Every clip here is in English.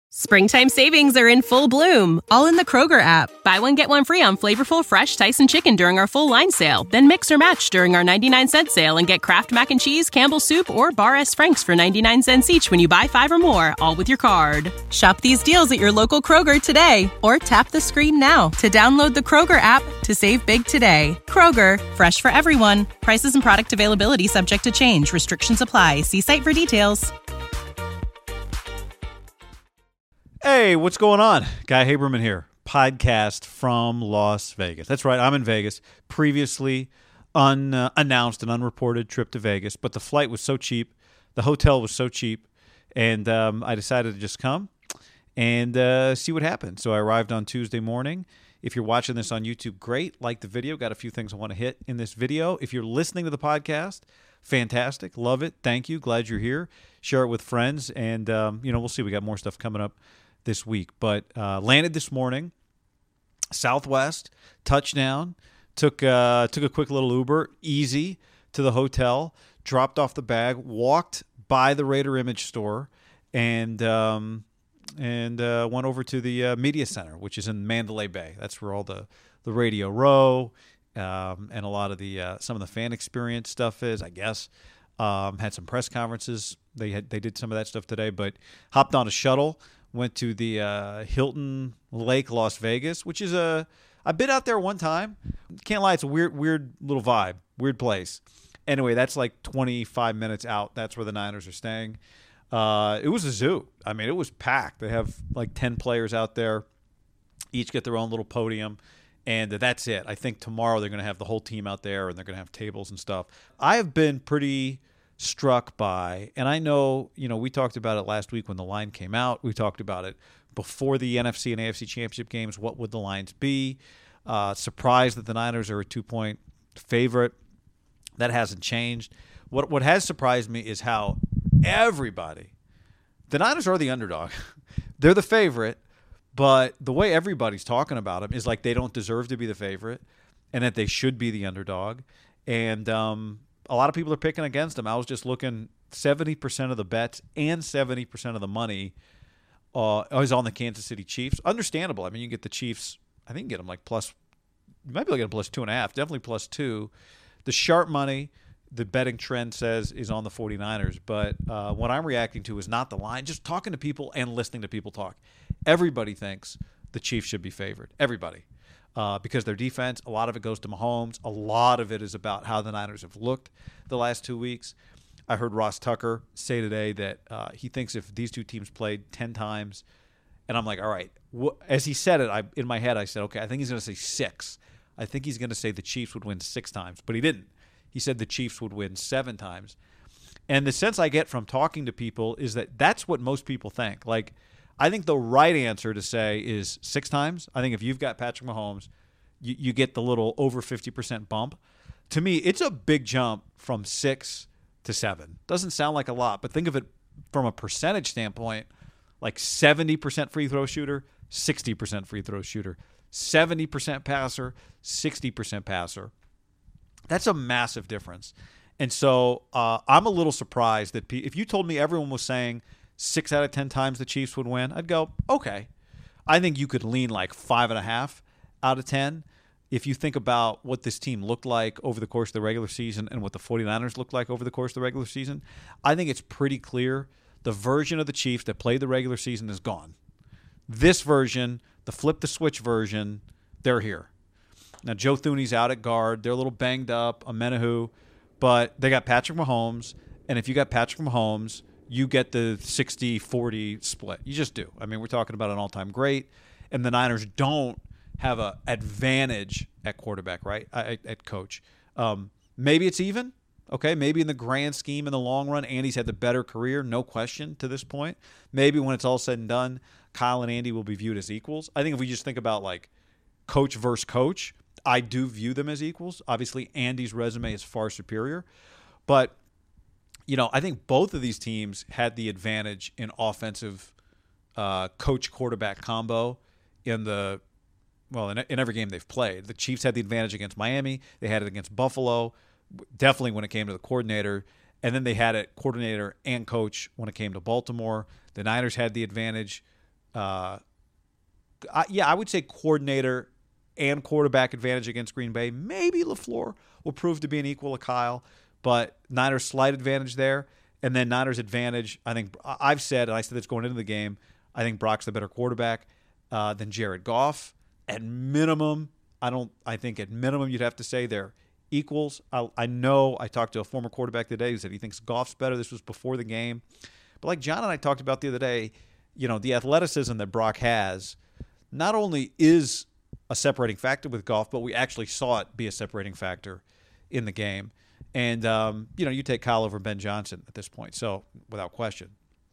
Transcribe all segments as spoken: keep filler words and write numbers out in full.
Springtime savings are in full bloom, all in the Kroger app. Buy one, get one free on flavorful, fresh Tyson chicken during our full line sale. Then mix or match during our ninety-nine cent sale and get Kraft Mac and Cheese, Campbell's Soup, or Bar S. Frank's for ninety-nine cents each when you buy five or more, all with your card. Shop these deals at your local Kroger today, or tap the screen now to download the Kroger app to save big today. Kroger, fresh for everyone. Prices and product availability subject to change. Restrictions apply. See site for details. Hey, what's going on? Guy Haberman here, podcast from Las Vegas. That's right, I'm in Vegas. Previously unannounced and unreported trip to Vegas, but the flight was so cheap, the hotel was so cheap, and um, I decided to just come and uh, see what happened. So I arrived on Tuesday morning. If you're watching this on YouTube, great. Like the video. Got a few things I want to hit in this video. If you're listening to the podcast, fantastic. Love it. Thank you. Glad you're here. Share it with friends, and um, you know, we'll see. We got more stuff coming up this week, but uh, landed this morning, Southwest, touchdown, took uh, took a quick little Uber, easy, to the hotel, dropped off the bag, walked by the Raider Image store, and um, and uh, went over to the uh, media center, which is in Mandalay Bay. That's where all the, the Radio Row um, and a lot of the uh, some of the fan experience stuff is, I guess. Um, had some press conferences. They had they did some of that stuff today, but hopped on a shuttle. Went to the uh, Hilton Lake, Las Vegas, which is a I've been out there one time. Can't lie, it's a weird, weird little vibe, weird place. Anyway, that's like twenty-five minutes out. That's where the Niners are staying. Uh, it was a zoo. I mean, it was packed. They have like ten players out there, each get their own little podium, and that's it. I think tomorrow they're going to have the whole team out there, and they're going to have tables and stuff. I have been pretty struck by, and I know, you know, we talked about it last week when the line came out. We talked about it before the N F C and A F C championship games. What would the lines be? Uh, surprised that the Niners are a two-point favorite. That hasn't changed. What what has surprised me is how everybody, the Niners are the underdog. They're the favorite, but the way everybody's talking about them is like they don't deserve to be the favorite and that they should be the underdog. And um a lot of people are picking against them. I was just looking, seventy percent of the bets and seventy percent of the money uh, is on the Kansas City Chiefs. Understandable. I mean, you get the Chiefs, I think you get them like plus, you might be looking at plus two and a half, definitely plus two. The sharp money, the betting trend says, is on the 49ers. But uh, what I'm reacting to is not the line, just talking to people and listening to people talk. Everybody thinks the Chiefs should be favored. Everybody. Uh, because their defense, a lot of it goes to Mahomes. A lot of it is about how the Niners have looked the last two weeks. I heard Ross Tucker say today that uh, he thinks if these two teams played ten times, and I'm like, all right. Wh- as he said it, I, in my head, I said, okay, I think he's going to say six. I think he's going to say the Chiefs would win six times, but he didn't. He said the Chiefs would win seven times. And the sense I get from talking to people is that that's what most people think. Like, I think the right answer to say is six times. I think if you've got Patrick Mahomes, you, you get the little over fifty percent bump. To me, it's a big jump from six to seven. Doesn't sound like a lot, but think of it from a percentage standpoint, like seventy percent free throw shooter, sixty percent free throw shooter, seventy percent passer, sixty percent passer. That's a massive difference. And so uh, I'm a little surprised that pe- if you told me everyone was saying six out of ten times the Chiefs would win, I'd go, okay. I think you could lean like five and a half out of ten. If you think about what this team looked like over the course of the regular season and what the 49ers looked like over the course of the regular season, I think it's pretty clear the version of the Chiefs that played the regular season is gone. This version, the flip the switch version, they're here. Now, Joe Thuney's out at guard. They're a little banged up, Amenahu, but they got Patrick Mahomes, and if you got Patrick Mahomes, you get the sixty forty split. You just do. I mean, we're talking about an all-time great, and the Niners don't have an advantage at quarterback, right, at, at coach. Um, maybe it's even, okay? Maybe in the grand scheme, in the long run, Andy's had the better career, no question, to this point. Maybe when it's all said and done, Kyle and Andy will be viewed as equals. I think if we just think about, like, coach versus coach, I do view them as equals. Obviously, Andy's resume is far superior. But you know, I think both of these teams had the advantage in offensive uh, coach-quarterback combo in the well, in, in every game they've played. The Chiefs had the advantage against Miami. They had it against Buffalo, definitely when it came to the coordinator. And then they had it coordinator and coach when it came to Baltimore. The Niners had the advantage Uh, I, yeah, I would say coordinator and quarterback advantage against Green Bay. Maybe LaFleur will prove to be an equal to Kyle, but Niners slight advantage there. And then Niners advantage, I think I've said, and I said this going into the game, I think Brock's the better quarterback uh, than Jared Goff. At minimum, I don't. I think at minimum you'd have to say they're equals. I, I know I talked to a former quarterback today who said he thinks Goff's better. This was before the game. But like John and I talked about the other day, you know, the athleticism that Brock has not only is a separating factor with Goff, but we actually saw it be a separating factor in the game. And, um, you know, you take Kyle over Ben Johnson at this point, so without question.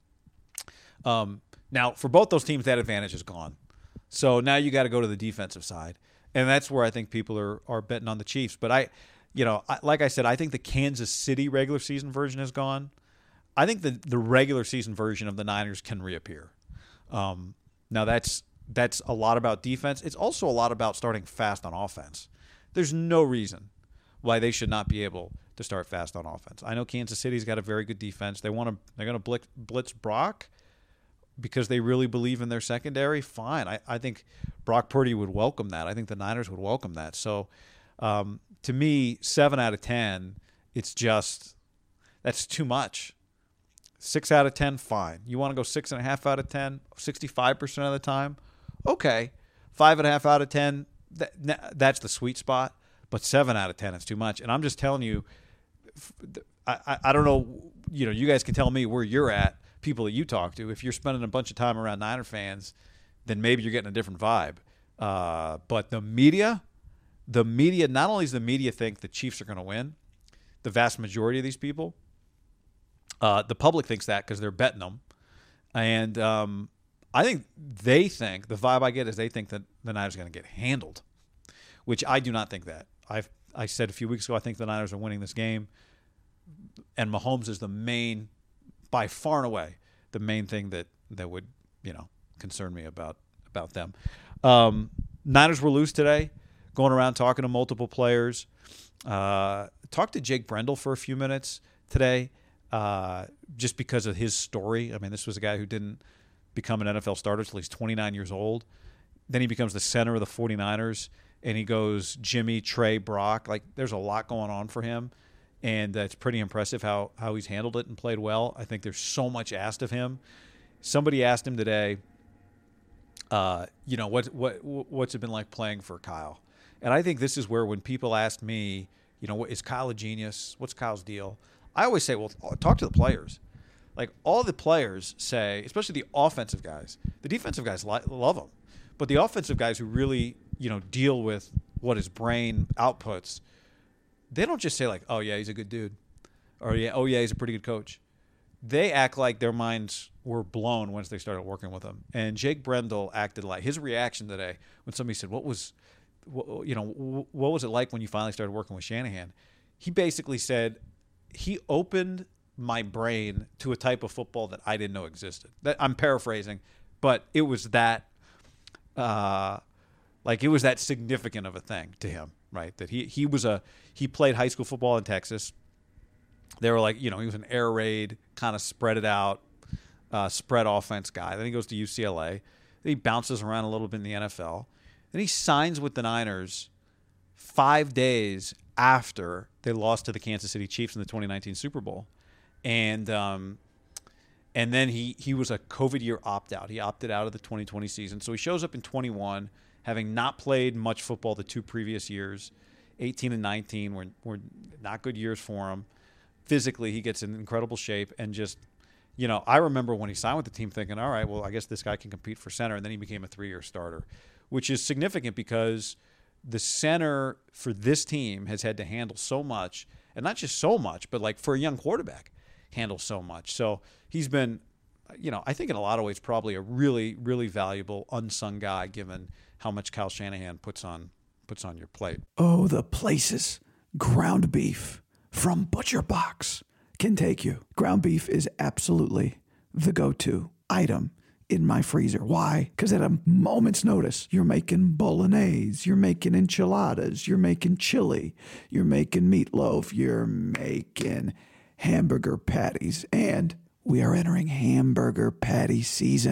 Um, now, for both those teams, that advantage is gone. So now you got to go to the defensive side. And that's where I think people are are betting on the Chiefs. But, I, you know, I, like I said, I think the Kansas City regular season version is gone. I think the, the regular season version of the Niners can reappear. Um, now, that's that's a lot about defense. It's also a lot about starting fast on offense. There's no reason why they should not be able to start fast on offense. I know Kansas City's got a very good defense. They want to they're going to blitz, blitz Brock because they really believe in their secondary. Fine. I, I think Brock Purdy would welcome that. I think the Niners would welcome that. So um, to me, seven out of ten, it's just that's too much. Six out of ten, fine. You want to go six and a half out of ten, sixty-five percent of the time? Okay. Five and a half out of ten, that, that's the sweet spot. But seven out of ten is too much. And I'm just telling you, I, I, I don't know, you know, you guys can tell me where you're at, people that you talk to. If you're spending a bunch of time around Niner fans, then maybe you're getting a different vibe. Uh, but the media, the media, not only does the media think the Chiefs are going to win, the vast majority of these people, uh, the public thinks that because they're betting them. And um, I think they think, the vibe I get is they think that the Niners are going to get handled, which I do not think that. I've I said a few weeks ago I think the Niners are winning this game, and Mahomes is the main, by far and away, the main thing that, that would you know concern me about about them. Um, Niners were loose today, going around talking to multiple players. Uh, talked to Jake Brendel for a few minutes today, uh, just because of his story. I mean, this was a guy who didn't become an N F L starter until he's twenty-nine years old. Then he becomes the center of the 49ers. And he goes Jimmy, Trey, Brock. Like, there's a lot going on for him. And uh, it's pretty impressive how, how he's handled it and played well. I think there's so much asked of him. Somebody asked him today, uh, you know, what what what's it been like playing for Kyle? And I think this is where when people ask me, you know, is Kyle a genius? What's Kyle's deal? I always say, well, talk to the players. Like, all the players say, especially the offensive guys, the defensive guys li- love him. But the offensive guys who really, you know, deal with what his brain outputs, they don't just say like, oh, yeah, he's a good dude. Or, yeah, oh, yeah, he's a pretty good coach. They act like their minds were blown once they started working with him. And Jake Brendel acted like, his reaction today when somebody said, what was, what, you know, what was it like when you finally started working with Shanahan? He basically said, he opened my brain to a type of football that I didn't know existed. That, I'm paraphrasing, but it was that, uh, like it was that significant of a thing to him, right? That he he was a he played high school football in Texas. They were like, you know, he was an air raid, kind of spread it out, uh, spread offense guy. Then he goes to U C L A. Then he bounces around a little bit in the N F L. Then he signs with the Niners five days after they lost to the Kansas City Chiefs in the twenty nineteen Super Bowl. And um, and then he, he was a COVID year opt-out. He opted out of the twenty twenty season. So he shows up in twenty-one, having not played much football the two previous years. eighteen and nineteen were, were not good years for him. Physically, he gets in incredible shape. And just, you know, I remember when he signed with the team thinking, all right, well, I guess this guy can compete for center. And then he became a three-year starter, which is significant because the center for this team has had to handle so much. And not just so much, but like for a young quarterback, handle so much. So he's been, you know, I think in a lot of ways probably a really, really valuable unsung guy given how much Kyle Shanahan puts on puts on your plate. Oh, the places ground beef from Butcher Box can take you. Ground beef is absolutely the go-to item in my freezer. Why? Because at a moment's notice, you're making bolognese, you're making enchiladas, you're making chili, you're making meatloaf, you're making hamburger patties, and we are entering hamburger patty season.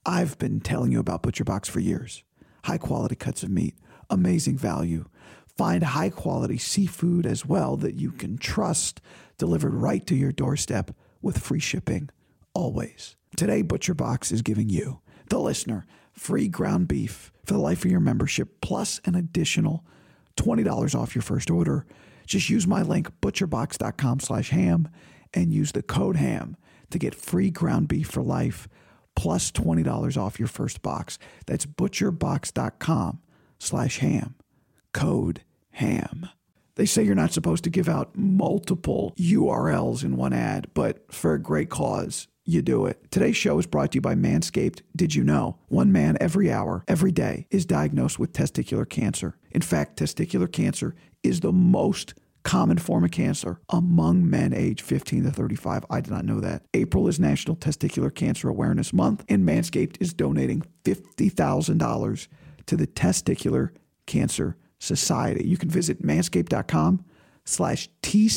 I've been telling you about ButcherBox for years. High quality cuts of meat, amazing value. Find high quality seafood as well that you can trust, delivered right to your doorstep with free shipping, always. Today, ButcherBox is giving you, the listener, free ground beef for the life of your membership, plus an additional twenty dollars off your first order. Just use my link, butcherbox.com slash ham, and use the code ham to get free ground beef for life, plus twenty dollars off your first box. That's butcherbox.com slash ham. Code ham. They say you're not supposed to give out multiple U R Ls in one ad, but for a great cause, you do it. Today's show is brought to you by Manscaped. Did you know? One man every hour, every day, is diagnosed with testicular cancer. In fact, testicular cancer is the most common form of cancer among men aged fifteen to thirty-five. I did not know that. April is National Testicular Cancer Awareness Month, and Manscaped is donating fifty thousand dollars to the Testicular Cancer Society. You can visit manscaped.com slash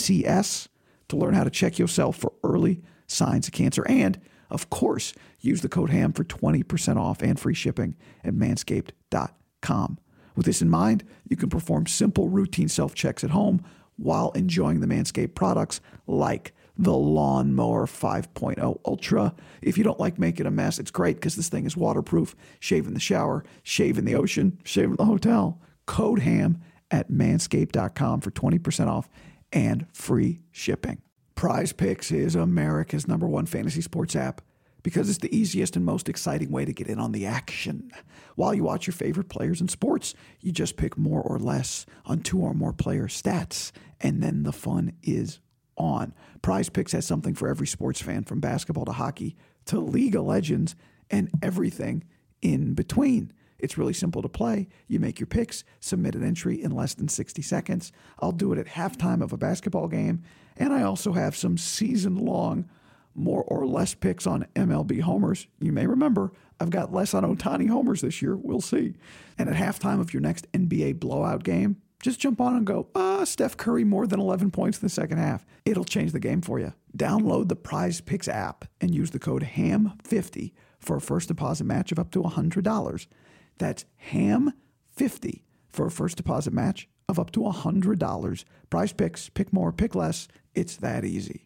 TCS to learn how to check yourself for early signs of cancer. And, of course, use the code HAM for twenty percent off and free shipping at manscaped dot com. With this in mind, you can perform simple routine self-checks at home while enjoying the Manscaped products like the Lawnmower five point oh Ultra. If you don't like making a mess, it's great because this thing is waterproof. Shave in the shower, shave in the ocean, shave in the hotel. Code HAM at manscaped dot com for twenty percent off and free shipping. Prize Picks is America's number one fantasy sports app because it's the easiest and most exciting way to get in on the action. While you watch your favorite players in sports, you just pick more or less on two or more player stats, and then the fun is on. Prize Picks has something for every sports fan, from basketball to hockey to League of Legends and everything in between. It's really simple to play. You make your picks, submit an entry in less than sixty seconds. I'll do it at halftime of a basketball game, and I also have some season-long more or less picks on M L B homers. You may remember I've got less on Ohtani homers this year. We'll see. And at halftime of your next N B A blowout game, just jump on and go, ah, Steph Curry more than eleven points in the second half. It'll change the game for you. Download the Prize Picks app and use the code ham fifty for a first deposit match of up to one hundred dollars. That's ham fifty for a first deposit match of up to one hundred dollars. Prize Picks, pick more, pick less. It's that easy.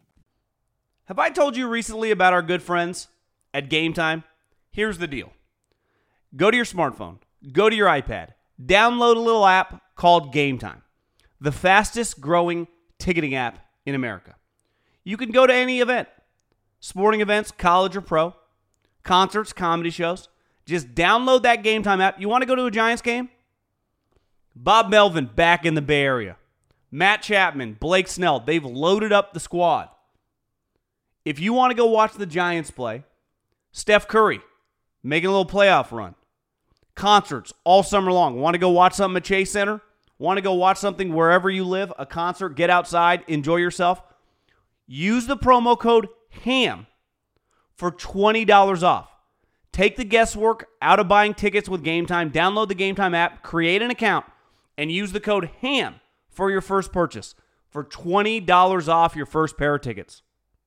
Have I told you recently about our good friends at Game Time? Here's the deal. Go to your smartphone, go to your iPad, download a little app called Game Time, the fastest growing ticketing app in America. You can go to any event, sporting events, college or pro, concerts, comedy shows. Just download that Game Time app. You want to go to a Giants game? Bob Melvin back in the Bay Area. Matt Chapman, Blake Snell, they've loaded up the squad. If you want to go watch the Giants play, Steph Curry making a little playoff run. Concerts all summer long. Want to go watch something at Chase Center? Want to go watch something wherever you live? A concert, get outside, enjoy yourself? Use the promo code HAM for twenty dollars off. Take the guesswork out of buying tickets with Game Time. Download the Game Time app, create an account, and use the code HAM for your first purchase for twenty dollars off your first pair of tickets.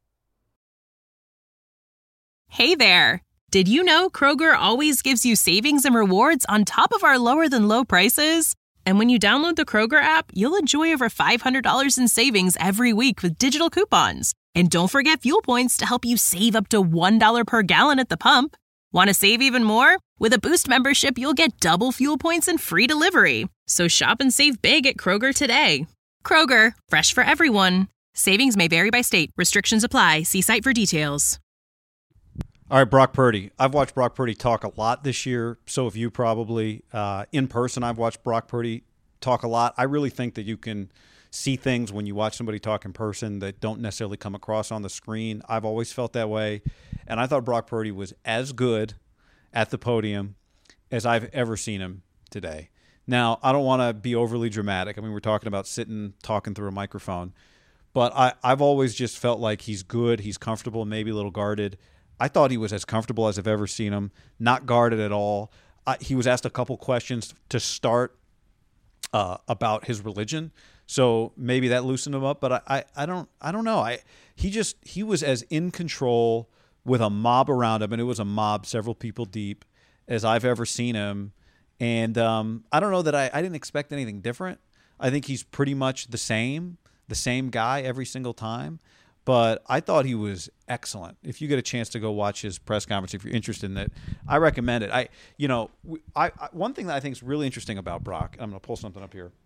Hey there! Did you know Kroger always gives you savings and rewards on top of our lower-than-low prices? And when you download the Kroger app, you'll enjoy over five hundred dollars in savings every week with digital coupons. And don't forget fuel points to help you save up to one dollar per gallon at the pump. Want to save even more? With a Boost membership, you'll get double fuel points and free delivery. So shop and save big at Kroger today. Kroger, fresh for everyone. Savings may vary by state. Restrictions apply. See site for details. All right, Brock Purdy. I've watched Brock Purdy talk a lot this year. So have you probably. Uh, in person, I've watched Brock Purdy talk a lot. I really think that you can see things when you watch somebody talk in person that don't necessarily come across on the screen. I've always felt that way. And I thought Brock Purdy was as good at the podium as I've ever seen him today. Now, I don't want to be overly dramatic. I mean, we're talking about sitting, talking through a microphone. But I, I've always just felt like he's good, he's comfortable, maybe a little guarded. I thought he was as comfortable as I've ever seen him, not guarded at all. I, he was asked a couple questions to start uh, about his religion, so maybe that loosened him up. But I, I, I don't, I don't know. I he just he was as in control with a mob around him, and it was a mob several people deep as I've ever seen him. And um, I don't know that I, I didn't expect anything different. I think he's pretty much the same, the same guy every single time. But I thought he was excellent. If you get a chance to go watch his press conference, if you're interested in it, I recommend it. I, you know, I, I one thing that I think is really interesting about Brock, and I'm going to pull something up here.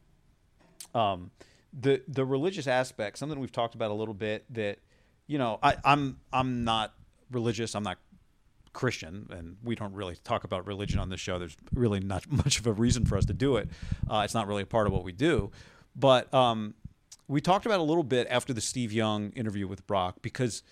Um, the the religious aspect, something we've talked about a little bit. That, you know, I, I'm I'm not religious. I'm not Christian, and we don't really talk about religion on this show. There's really not much of a reason for us to do it. Uh, it's not really a part of what we do, but. Um, We talked about it a little bit after the Steve Young interview with Brock, because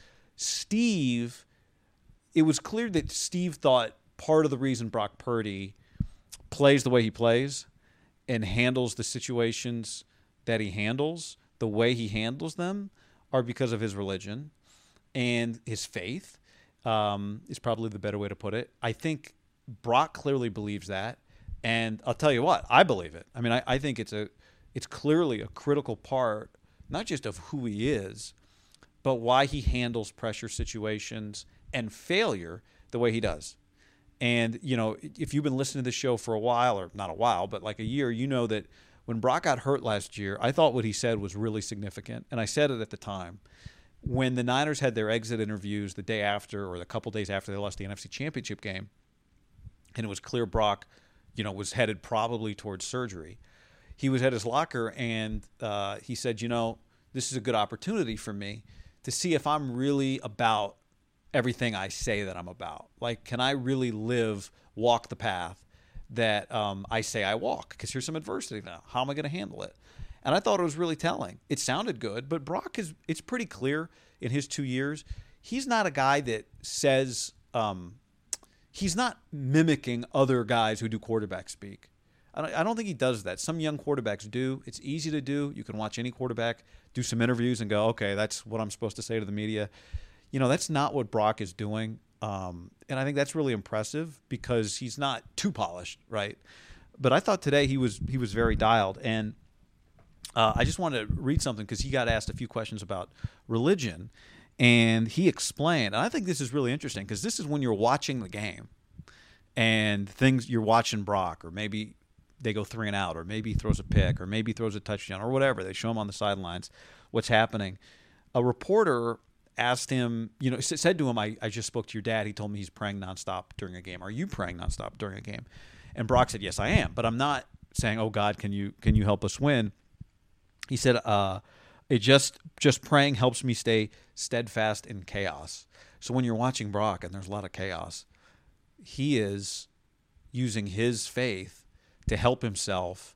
Steve, it was clear that Steve thought part of the reason Brock Purdy plays the way he plays and handles the situations that he handles, the way he handles them, are because of his religion and his faith, um, is probably the better way to put it. I think Brock clearly believes that, and I'll tell you what, I believe it. I mean, I, I think it's a It's clearly a critical part, not just of who he is, but why he handles pressure situations and failure the way he does. And, you know, if you've been listening to this show for a while, or not a while, but like a year, you know that when Brock got hurt last year, I thought what he said was really significant. And I said it at the time. When the Niners had their exit interviews the day after, or a couple days after they lost the N F C Championship game, and it was clear Brock, you know, was headed probably towards surgery, he was at his locker, and uh, he said, you know, this is a good opportunity for me to see if I'm really about everything I say that I'm about. Like, can I really live, walk the path that um, I say I walk? Because here's some adversity now. How am I going to handle it? And I thought it was really telling. It sounded good, but Brock is, it's pretty clear in his two years, he's not a guy that says, um, he's not mimicking other guys who do quarterback speak. I don't think he does that. Some young quarterbacks do. It's easy to do. You can watch any quarterback do some interviews and go, okay, that's what I'm supposed to say to the media. You know, that's not what Brock is doing. Um, and I think that's really impressive because he's not too polished, right? But I thought today he was he was very dialed. And uh, I just wanted to read something because he got asked a few questions about religion. And he explained, and I think this is really interesting because this is when you're watching the game and things you're watching Brock, or maybe they go three and out, or maybe he throws a pick, or maybe he throws a touchdown, or whatever. They show him on the sidelines what's happening. A reporter asked him, you know, said to him, I, I just spoke to your dad. He told me he's praying nonstop during a game. Are you praying nonstop during a game? And Brock said, yes, I am. But I'm not saying, oh, God, can you can you help us win? He said, uh, it just just praying helps me stay steadfast in chaos. So when you're watching Brock and there's a lot of chaos, he is using his faith to help himself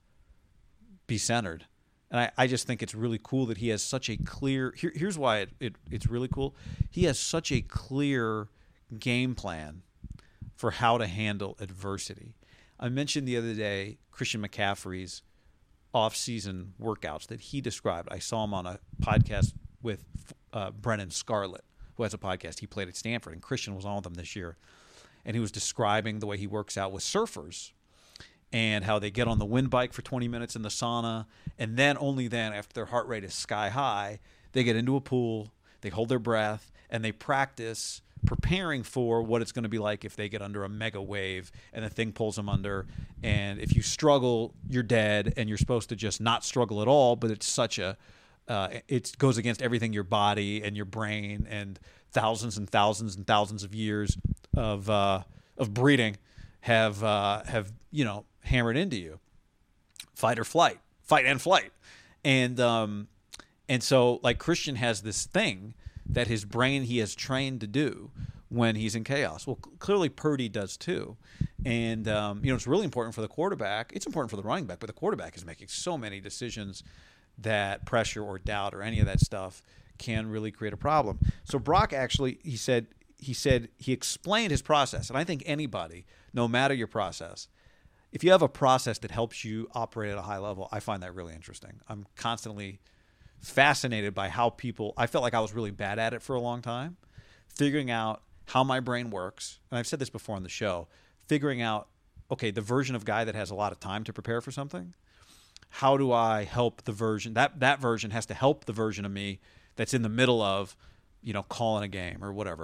be centered. And I, I just think it's really cool that he has such a clear here, here's why it, it, it's really cool. He has such a clear game plan for how to handle adversity. I mentioned the other day Christian McCaffrey's off-season workouts that he described. I saw him on a podcast with uh, Brennan Scarlett, who has a podcast. He played at Stanford, and Christian was on with him this year. And he was describing the way he works out with surfers, and how they get on the wind bike for twenty minutes in the sauna, and then only then, after their heart rate is sky high, they get into a pool, they hold their breath, and they practice preparing for what it's going to be like if they get under a mega wave and the thing pulls them under. And if you struggle, you're dead, and you're supposed to just not struggle at all, but it's such a uh, it goes against everything your body and your brain and thousands and thousands and thousands of years of uh, of breeding have uh, have you know hammered into you. Fight or flight, fight and flight, and um, and so like Christian has this thing that his brain he has trained to do when he's in chaos. Well, clearly Purdy does too, and um, you know it's really important for the quarterback. It's important for the running back, but the quarterback is making so many decisions that pressure or doubt or any of that stuff can really create a problem. So Brock actually, he said, he said he explained his process, and I think anybody, no matter your process, if you have a process that helps you operate at a high level, I find that really interesting. I'm constantly fascinated by how people, I felt like I was really bad at it for a long time, figuring out how my brain works. And I've said this before on the show, figuring out, okay, the version of guy that has a lot of time to prepare for something, how do I help the version, that, that version has to help the version of me that's in the middle of, you know, calling a game or whatever.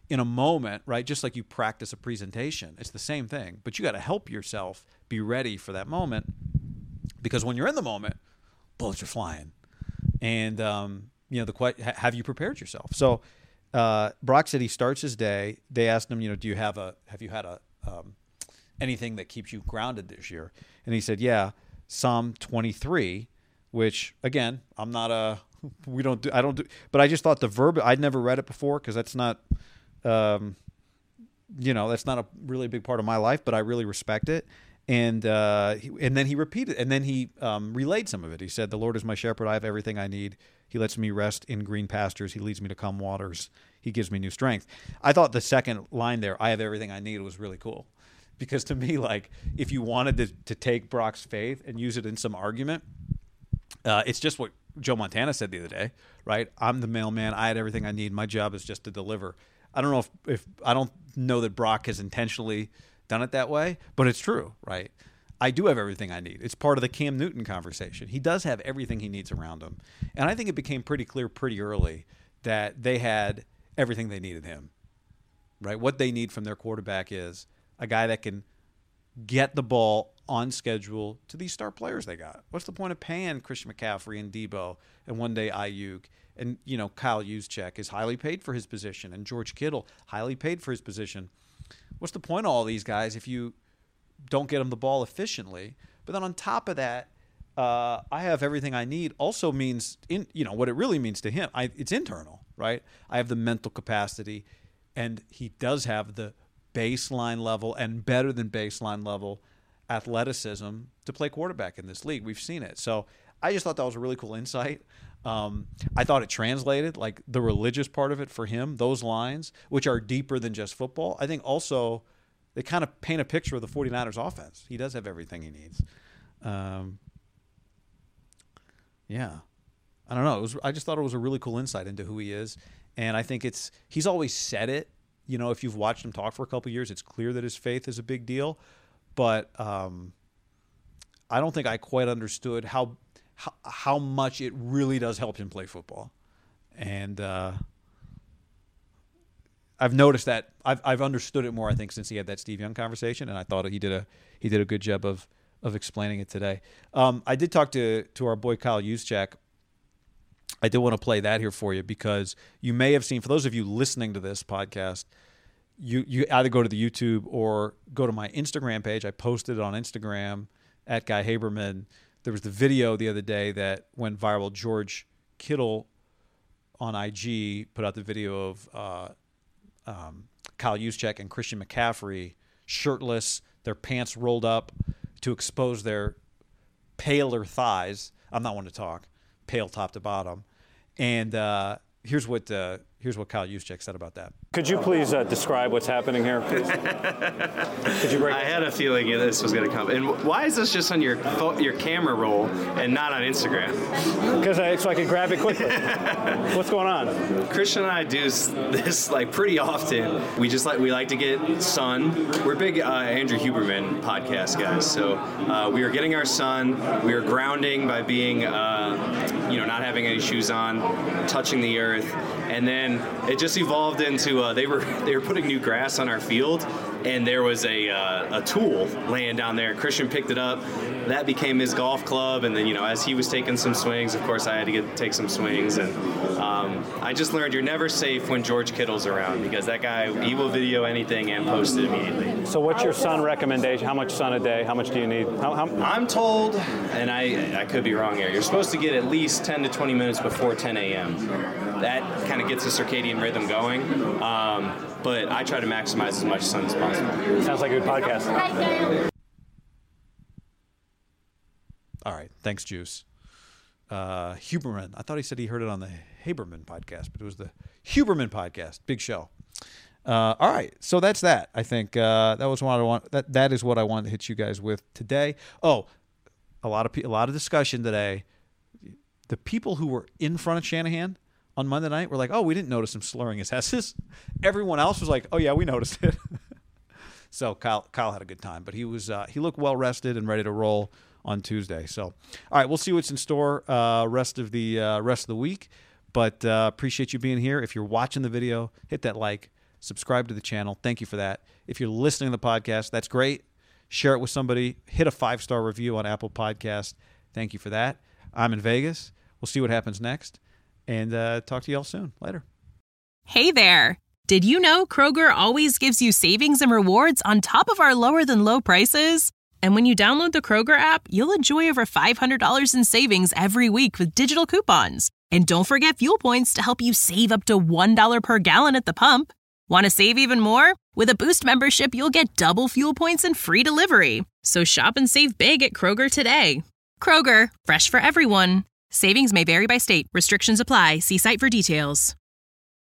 in a moment, right? Just like you practice a presentation, it's the same thing. But you got to help yourself be ready for that moment, because when you're in the moment, bullets are flying. And um, you know, the question: have you prepared yourself? So uh, Brock said he starts his day. They asked him, you know, do you have a have you had a um, anything that keeps you grounded this year? And he said, yeah, Psalm twenty-three, which again, I'm not a we don't do I don't do, but I just thought the verb, I'd never read it before because that's not. Um, you know, that's not a really big part of my life, but I really respect it. And uh, he, and then he repeated, and then he um, relayed some of it. He said, "The Lord is my shepherd; I have everything I need. He lets me rest in green pastures. He leads me to calm waters. He gives me new strength." I thought the second line there, "I have everything I need," was really cool, because to me, like, if you wanted to, to take Brock's faith and use it in some argument, uh, it's just what Joe Montana said the other day, right? I'm the mailman. I had everything I need. My job is just to deliver. I don't know if, if I don't know that Brock has intentionally done it that way, but it's true, right? I do have everything I need. It's part of the Cam Newton conversation. He does have everything he needs around him. And I think it became pretty clear pretty early that they had everything they needed him, right? What they need from their quarterback is a guy that can get the ball on schedule to these star players they got. What's the point of paying Christian McCaffrey and Debo and one day Ayuk? And, you know, Kyle Juszczyk is highly paid for his position, and George Kittle, highly paid for his position. What's the point of all these guys if you don't get them the ball efficiently? But then on top of that, uh, I have everything I need also means, in you know, what it really means to him, I, it's internal, right? I have the mental capacity, and he does have the baseline level and better than baseline level athleticism to play quarterback in this league. We've seen it. So I just thought that was a really cool insight. Um, I thought it translated, like the religious part of it for him, those lines, which are deeper than just football. I think also they kind of paint a picture of the 49ers offense. He does have everything he needs. Um, yeah. I don't know. It was, I just thought it was a really cool insight into who he is. And I think it's he's always said it. You know, if you've watched him talk for a couple of years, it's clear that his faith is a big deal. But um, I don't think I quite understood how How, how much it really does help him play football. And uh, I've noticed that I've I've understood it more, I think, since he had that Steve Young conversation, and I thought he did a he did a good job of of explaining it today. Um, I did talk to to our boy Kyle Juszczyk. I did want to play that here for you because you may have seen, for those of you listening to this podcast, you you either go to the YouTube or go to my Instagram page. I posted it on Instagram at Guy Haberman. There was the video the other day that went viral. George Kittle on I G put out the video of uh, um, Kyle Juszczyk and Christian McCaffrey shirtless, their pants rolled up to expose their paler thighs. I'm not one to talk, pale top to bottom. And uh, here's what uh, here's what Kyle Juszczyk said about that. Could you please uh, describe what's happening here, please? Could you break? I had a feeling this was going to come. And why is this just on your fo- your camera roll and not on Instagram? Because I, so I can grab it quickly. What's going on? Christian and I do this like pretty often. We just like we like to get sun. We're big uh, Andrew Huberman podcast guys. So uh, we were getting our sun. We were grounding by being, uh, you know, not having any shoes on, touching the earth, and then it just evolved into. Uh, they were they were putting new grass on our field, and there was a uh, a tool laying down there. Christian picked it up. That became his golf club, and then you know as he was taking some swings, of course I had to get take some swings, and um, I just learned you're never safe when George Kittle's around because that guy he will video anything and post it immediately. So what's your sun recommendation? How much sun a day? How much do you need? How, how... I'm told, and I I could be wrong here. You're supposed to get at least ten to twenty minutes before ten a.m. That kind of gets the circadian rhythm going. Um, but I try to maximize as much sun as possible. Sounds like a good podcast. All right. Thanks, Juice. Uh, Huberman. I thought he said he heard it on the Haberman podcast, but it was the Huberman podcast. Big show. Uh, all right. So that's that. I think uh, that was what I want. That that is what I wanted to hit you guys with today. Oh, a lot of pe- a lot of discussion today. The people who were in front of Shanahan on Monday night were like, oh, we didn't notice him slurring his S's. Everyone else was like, oh, yeah, we noticed it. So Kyle Kyle had a good time, but he was uh, he looked well rested and ready to roll on Tuesday. So, all right, we'll see what's in store uh, rest of the uh, rest of the week. But uh, appreciate you being here. If you're watching the video, hit that like, subscribe to the channel. Thank you for that. If you're listening to the podcast, that's great. Share it with somebody. Hit a five-star review on Apple Podcast. Thank you for that. I'm in Vegas. We'll see what happens next. And uh, talk to y'all soon. Later. Hey there. Did you know Kroger always gives you savings and rewards on top of our lower-than-low prices? And when you download the Kroger app, you'll enjoy over five hundred dollars in savings every week with digital coupons. And don't forget fuel points to help you save up to one dollar per gallon at the pump. Want to save even more? With a Boost membership, you'll get double fuel points and free delivery. So shop and save big at Kroger today. Kroger, fresh for everyone. Savings may vary by state. Restrictions apply. See site for details.